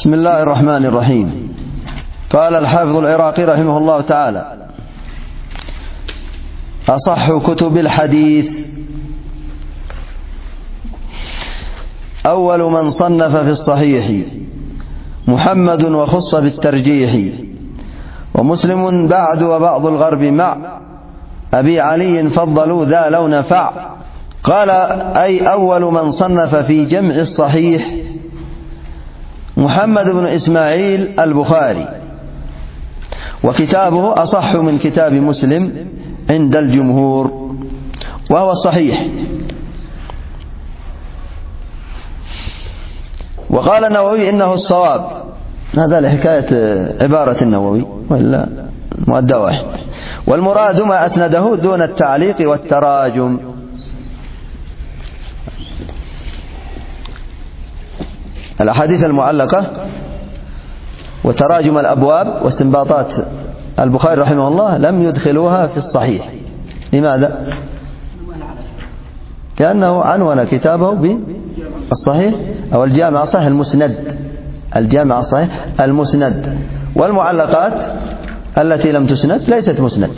بسم الله الرحمن الرحيم. قال الحافظ العراقي رحمه الله تعالى: أصح كتب الحديث. أول من صنف في الصحيح محمد وخص بالترجيح، ومسلم بعد وبعض الغرب مع أبي علي فضلوا ذا لو نفع. قال: أي أول من صنف في جمع الصحيح محمد بن إسماعيل البخاري، وكتابه أصح من كتاب مسلم عند الجمهور، وهو الصحيح. وقال النووي إنه الصواب. هذا لحكاية عبارة النووي، وإلا مؤدى واحد. والمراد ما أسنده دون التعليق والتراجم. الأحاديث المعلقة وتراجم الأبواب واستنباطات البخاري رحمه الله لم يدخلوها في الصحيح. لماذا؟ لأنه عنون كتابه بالصحيح أو الجامع الصحيح المسند، الجامع الصحيح المسند، والمعلقات التي لم تسند ليست مسند.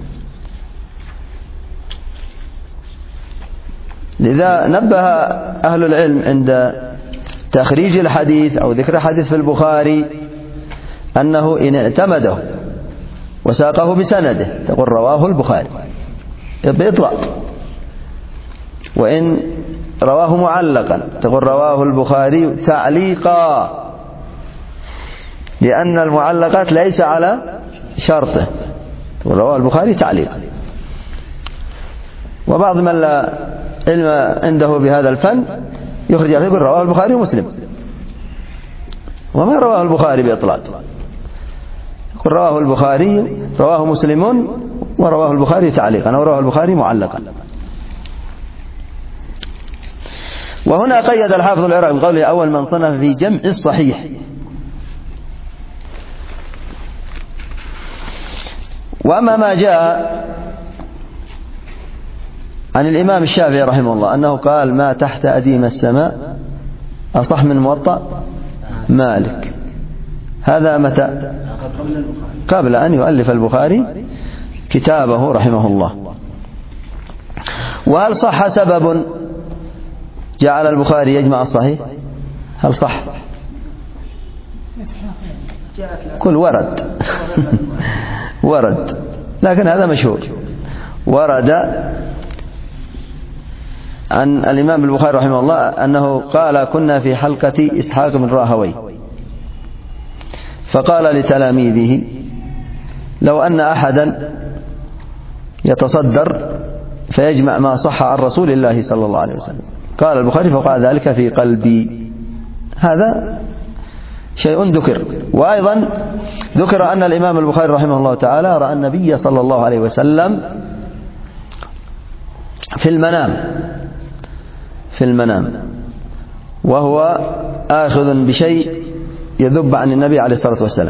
لذا نبه أهل العلم عند تخريج الحديث أو ذكر حديث في البخاري أنه إن اعتمده وساقه بسنده تقول رواه البخاري بإطلاق، وإن رواه معلقا تقول رواه البخاري تعليقا، لأن المعلقات ليس على شرطه، تقول رواه البخاري تعليقا. وبعض من لا علم عنده بهذا الفن يخرج يقول رواه البخاري ومسلم، وما رواه البخاري بإطلاق، يقول رواه البخاري، رواه مسلم، ورواه البخاري تعليقا، ورواه البخاري معلقا. وهنا قيد الحافظ العراقي بقوله أول من صنف في جمع الصحيح. وأما ما جاء عن الإمام الشافعي رحمه الله أنه قال: ما تحت أديم السماء أصح من موطأ مالك. هذا متى؟ قبل أن يؤلف البخاري كتابه رحمه الله. وهل صح سبب جعل البخاري يجمع الصحيح؟ هل صح؟ كل ورد ورد، لكن هذا مشهور. ورد عن الإمام البخاري رحمه الله أنه قال: كنا في حلقة إسحاق بن راهوي، فقال لتلاميذه: لو أن أحدا يتصدر فيجمع ما صح عن رسول الله صلى الله عليه وسلم. قال البخاري: فقال ذلك في قلبي. هذا شيء ذكر. وأيضا ذكر أن الإمام البخاري رحمه الله تعالى رأى النبي صلى الله عليه وسلم في المنام وهو آخذ بشيء يذب عن النبي عليه الصلاة والسلام،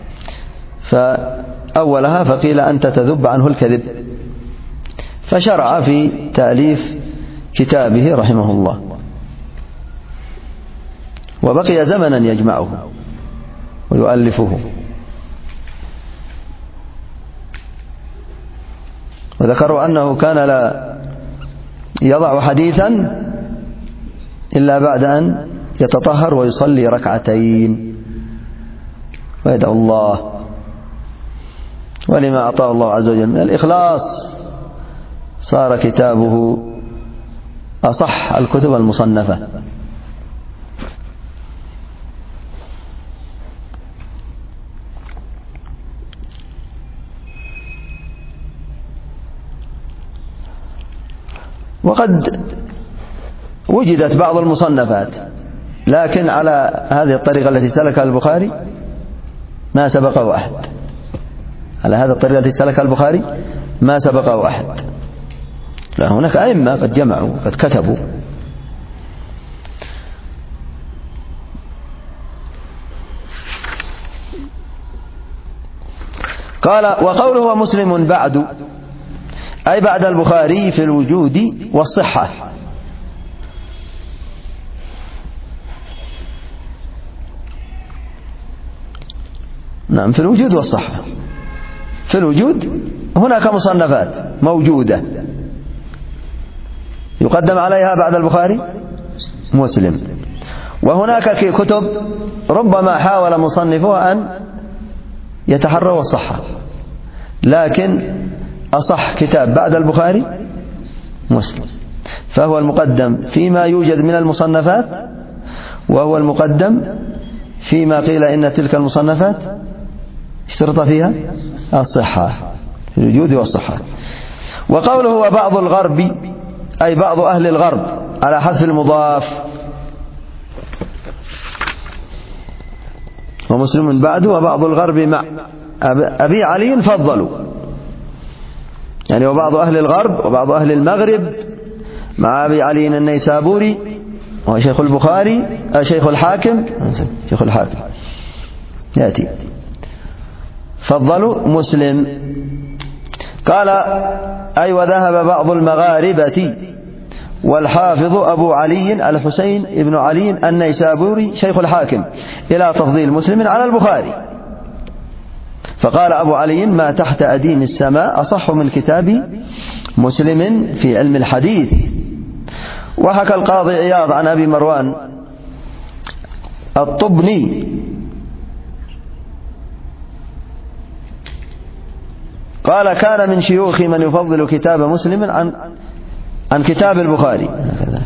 فأولها فقيل: أنت تذب عنه الكذب، فشرع في تأليف كتابه رحمه الله، وبقي زمنا يجمعه ويؤلفه. وذكروا أنه كان لا يضع حديثا إلا بعد أن يتطهر ويصلي ركعتين ويدعو الله، ولما أعطاه الله عز وجل من الإخلاص صار كتابه أصح الكتب المصنفة. وقد وجدت بعض المصنفات، لكن على هذه الطريقة التي سلكها البخاري ما سبقه أحد. على هذه الطريقة التي سلكها البخاري ما سبقه أحد. لا، هناك أئمة قد جمعوا قد كتبوا. قال: وقوله ومسلم بعد، أي بعد البخاري في الوجود والصحة. نعم، في الوجود والصحة. في الوجود هناك مصنفات موجودة يقدم عليها بعد البخاري مسلم، وهناك كتب ربما حاول مصنفها أن يتحروا الصحة، لكن أصح كتاب بعد البخاري مسلم، فهو المقدم فيما يوجد من المصنفات، وهو المقدم فيما قيل إن تلك المصنفات اشترط فيها الصحة، في الوجود والصحة. وقوله وبعض الغرب أي بعض أهل الغرب على حذف المضاف، ومسلم بعده وبعض الغرب مع أبي علي فضلوا، يعني وبعض أهل الغرب وبعض أهل المغرب مع أبي علي النيسابوري وهو شيخ البخاري، شيخ الحاكم يأتي، فضلوا مسلم. قال أي وذهب بعض المغاربة والحافظ أبو علي الحسين ابن علي النيسابوري شيخ الحاكم إلى تفضيل مسلم على البخاري، فقال أبو علي ما تحت أديم السماء أصح من كتاب مسلم في علم الحديث. وحكى القاضي عياض عن أبي مروان الطبني قال كان من شيوخي من يفضل كتاب مسلم عن كتاب البخاري. هكذا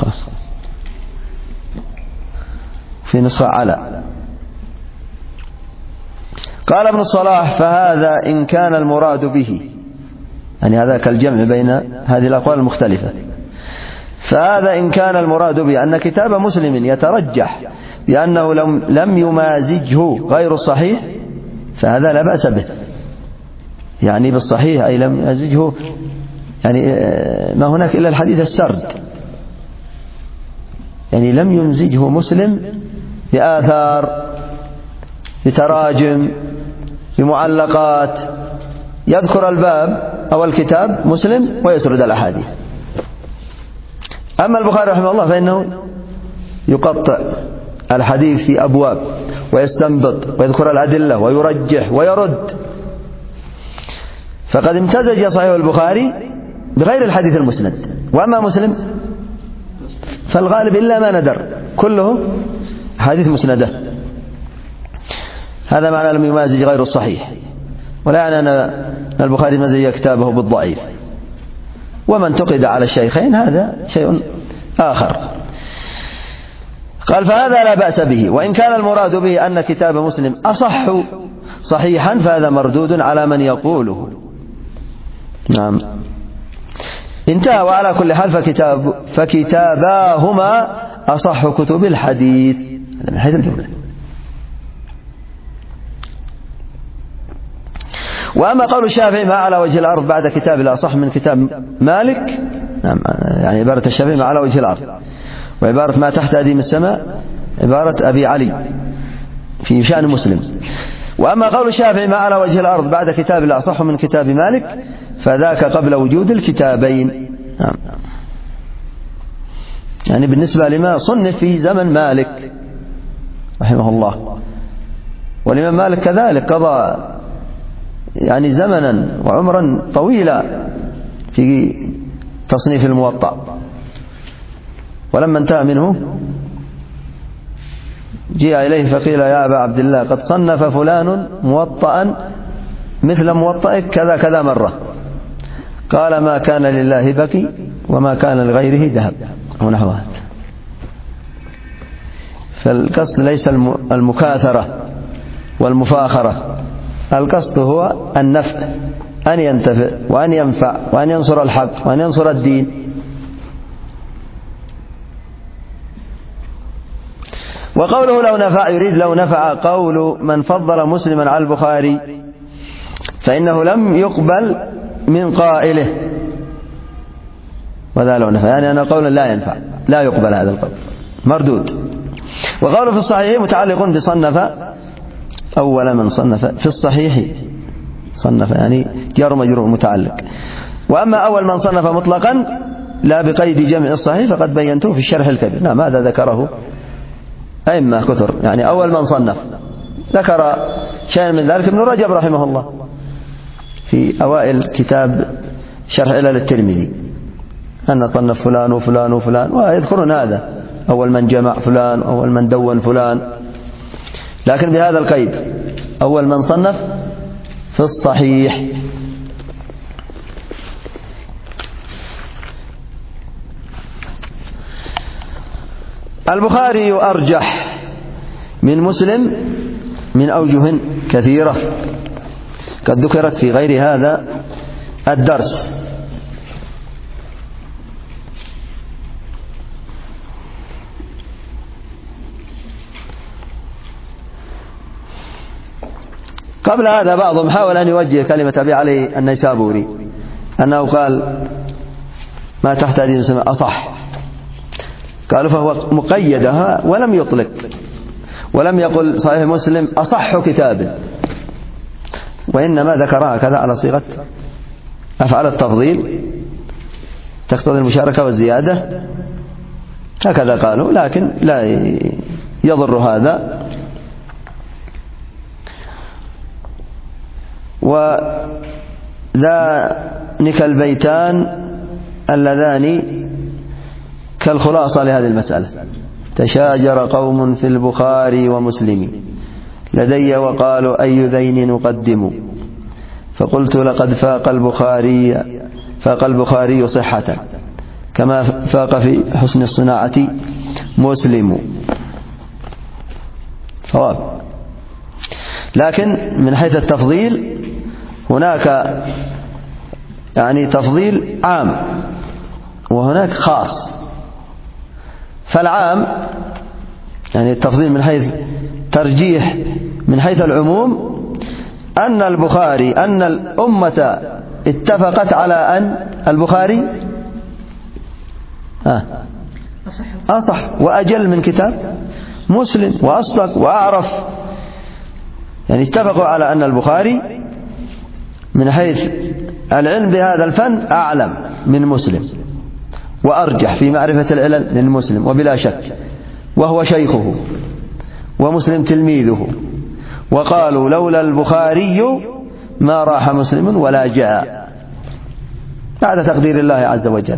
في نسخة على. قال ابن الصلاح فهذا إن كان المراد به، يعني هذا كالجمع بين هذه الأقوال المختلفة، فهذا إن كان المراد به أن كتاب مسلم يترجح بأنه لم يمازجه غير الصحيح فهذا لا بأس به، يعني بالصحيح أي لم يمازجه، يعني ما هناك إلا الحديث السرد، يعني لم يمزجه مسلم بآثار بتراجم بمعلقات، يذكر الباب أو الكتاب مسلم ويسرد الأحاديث. أما البخاري رحمه الله فإنه يقطع الحديث في أبواب ويستنبط ويذكر الأدلة ويرجح ويرد، فقد امتزج صحيح البخاري بغير الحديث المسند. وأما مسلم فالغالب إلا ما ندر كله حديث مسندة، هذا معنى لم يمازج غير الصحيح، ولا يعني أن البخاري مزج كتابه بالضعيف، ومن انتقد على الشيخين هذا شيء آخر. قال فهذا لا بأس به، وإن كان المراد به أن كتاب مسلم أصح صحيحا فهذا مردود على من يقوله. نعم، انتهى. وعلى كل حال فكتاباهما أصح كتب الحديث، هذا من حيث الجملة. وأما قول الشافعي ما على وجه الأرض بعد كتاب لا أصح من كتاب مالك، نعم، يعني عبارة الشافعي ما على وجه الأرض، وعبارة ما تحت أديم السماء عبارة أبي علي في شأن مسلم. وأما قول الشافعي ما على وجه الأرض بعد كتاب لا أصح من كتاب مالك فذاك قبل وجود الكتابين، نعم، يعني بالنسبة لما صنف في زمن مالك رحمه الله. والإمام مالك كذلك قضى يعني زمنا وعمرا طويلا في تصنيف الموطأ، ولما انتهى منه جاء إليه فقيل يا أبا عبد الله قد صنف فلان موطأ مثل موطئك كذا كذا مرة، قال ما كان لله بكي وما كان لغيره ذهب أو نحو هذا. فالقصد ليس المكاثرة والمفاخرة، القصد هو النفع، أن ينتفع وأن ينفع وأن ينصر الحق وأن ينصر الدين. وقوله لو نفع يريد لو نفع قول من فضل مسلما على البخاري فإنه لم يقبل من قائله، وذا لو نفع يعني أنا قول لا ينفع، لا يقبل هذا القول، مردود. وقوله في الصحيح متعلق بصنف، أول من صنف في الصحيح صنف يعني جار مجرور متعلق. وأما أول من صنف مطلقا لا بقيد جمع الصحيح فقد بينته في الشرح الكبير. نعم، هذا ذكره أئمة كثر، يعني أول من صنف ذكر شيئا من ذلك ابن رجب رحمه الله في أوائل كتاب شرح علل الترمذي، أن صنف فلان وفلان وفلان، ويذكرون هذا: أول من جمع فلان، أول من دون فلان، لكن بهذا القيد: أول من صنف في الصحيح. البخاري أرجح من مسلم من أوجه كثيرة قد ذكرت في غير هذا الدرس. قبل هذا بعضهم حاول أن يوجه كلمة أبي علي النيسابوري أنه قال ما تحت حديث مسلم أصح، قالوا فهو مقيدها ولم يطلق، ولم يقل صحيح مسلم أصح كتاب، وإنما ذكرها كذا على صيغة أفعال التفضيل تقتضي المشاركة والزيادة، هكذا قالوا، لكن لا يضر هذا. وذلك البيتان اللذان كالخلاصة لهذه المسألة: تشاجر قوم في البخاري ومسلم لدي وقالوا أي ذين نقدم، فقلت لقد فاق البخاري صحة كما فاق في حسن الصناعة مسلم. صواب. لكن من حيث التفضيل هناك يعني تفضيل عام وهناك خاص. فالعام يعني التفضيل من حيث ترجيح من حيث العموم أن البخاري، أن الأمة اتفقت على أن البخاري أصح وأجل من كتاب مسلم وأصدق وأعرف، يعني اتفقوا على أن البخاري من حيث العلم بهذا الفن أعلم من مسلم وأرجح في معرفة العلل للمسلم وبلا شك، وهو شيخه ومسلم تلميذه، وقالوا لولا البخاري ما راح مسلم ولا جاء، بعد تقدير الله عز وجل،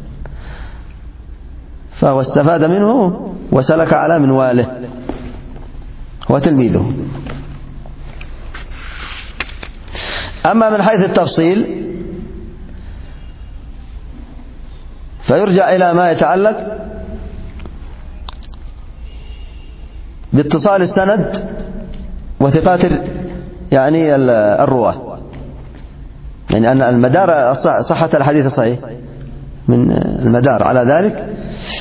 فهو استفاد منه وسلك على منواله وتلميذه. أما من حيث التفصيل فيرجع إلى ما يتعلق باتصال السند وثقات يعني الرواة، يعني أن المدار صحة الحديث الصحيح من المدار على ذلك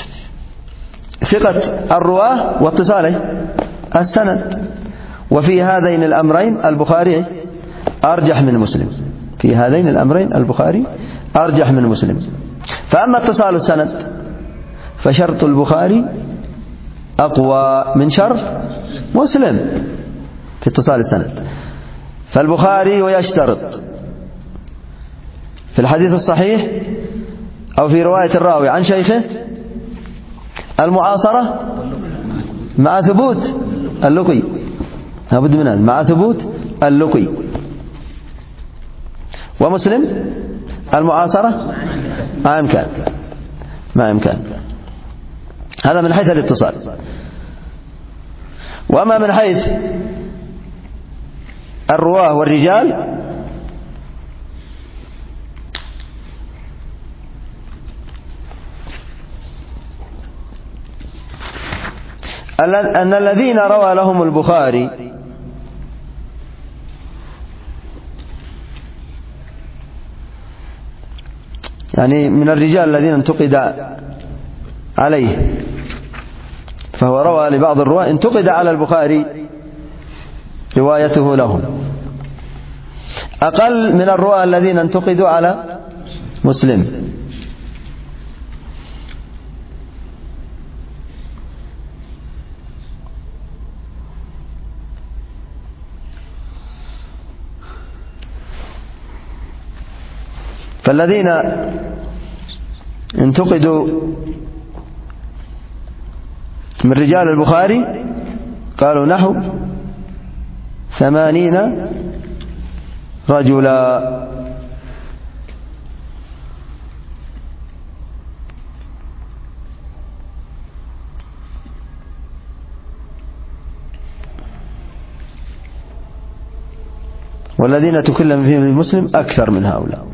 ثقة الرواة واتصاله السند، وفي هذين الأمرين البخاري أرجح من مسلم، في هذين الأمرين البخاري أرجح من مسلم. فأما اتصال السند فشرط البخاري أقوى من شرط مسلم في اتصال السند، فالبخاري يشترط في الحديث الصحيح أو في رواية الراوي عن شيخه المعاصرة مع ثبوت اللقي، لابد من هذا، مع ثبوت اللقي. ومسلم المعاصرة مع إمكان. هذا من حيث الاتصال. وأما من حيث الرواه والرجال أن الذين روى لهم البخاري يعني من الرجال الذين انتقد عليه، فهو روى لبعض الرواة انتقد على البخاري روايته لهم، أقل من الرواة الذين انتقدوا على مسلم. فالذين انتقدوا من رجال البخاري قالوا نحو 80 رجلا. والذين تكلم فيهم المسلم أكثر من هؤلاء.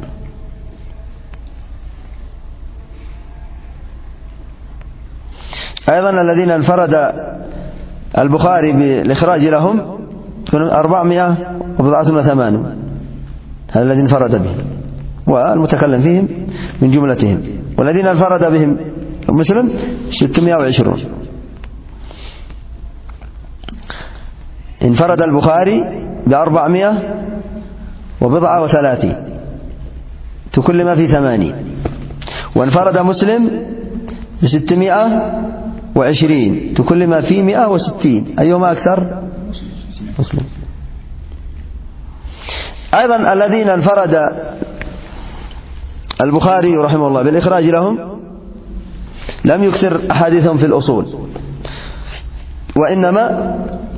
أيضا الذين انفرد البخاري بالإخراج لهم 480. هذا الذين انفرد بهم والمتكلم فيهم من جملتهم. والذين انفرد بهم مسلم 620. انفرد البخاري ب430 تكلم في 80. وانفرد مسلم ب620 تكلم في 160. أيهما أكثر؟ مسلم. أيضا الذين انفرد البخاري رحمه الله بالإخراج لهم لم يكثر أحاديثهم في الأصول، وإنما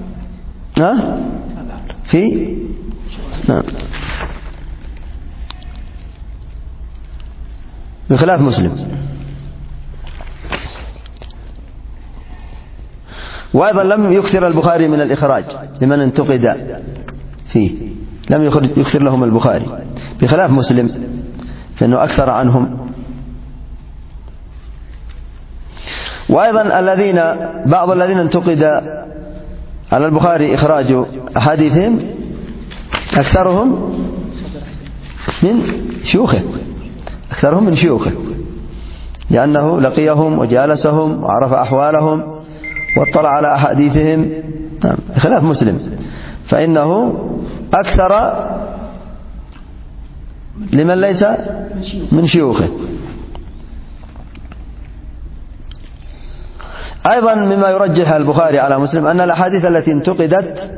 في بخلاف مسلم. وأيضا لم يكثر البخاري من الإخراج لمن انتقد فيه، لم يكثر لهم البخاري بخلاف مسلم فإنه أكثر عنهم. وأيضا بعض الذين انتقد على البخاري إخراج أحاديثهم أكثرهم من شيوخه، لأنه لقيهم وجالسهم وعرف أحوالهم واطلع على أحاديثهم. بخلاف مسلم فإنه أكثر لمن ليس من شيوخه. أيضا مما يرجح البخاري على مسلم أن الأحاديث التي انتقدت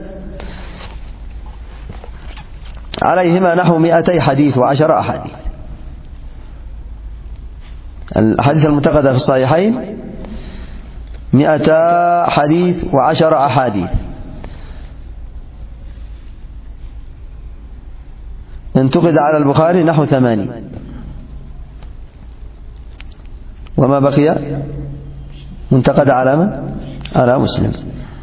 عليهما نحو 200 حديث و10 أحاديث. الأحاديث المنتقدة في الصحيحين 200 حديث و10 أحاديث. انتقد على البخاري نحو 80، وما بقي منتقد على من؟ على مسلم.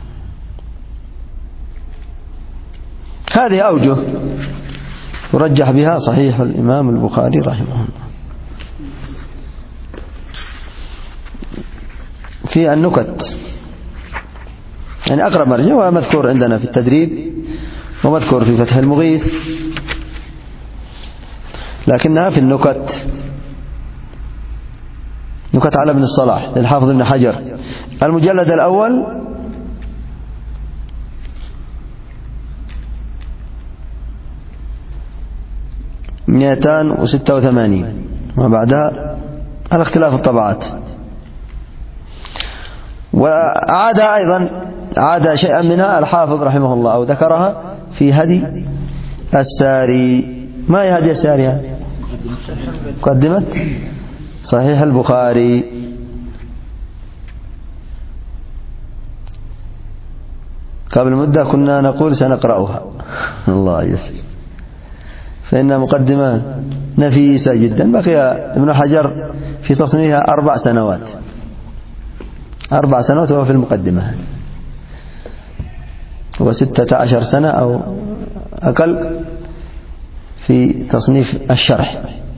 هذه أوجه يرجح بها صحيح الإمام البخاري رحمه الله. في النكت يعني أقرب مرجع، ومذكور عندنا في التدريب ومذكور في فتح المغيث، لكنها في النكت، نكت على ابن الصلاح للحافظ ابن حجر، المجلد الأول 286 وما بعدها على اختلاف الطبعات. وأعاد أيضا شيئا منها الحافظ رحمه الله أو ذكرها في هدي الساري. ما هي هدي الساري؟ مقدمة صحيح البخاري. قبل مدة كنا نقول سنقرأها الله يسر، فإنها مقدمة نفيسة جدا. بقي ابن حجر في تصنيفها 4 سنوات، 4 سنوات وهو في المقدمة، و16 سنة أو أقل في تصنيف الشرح.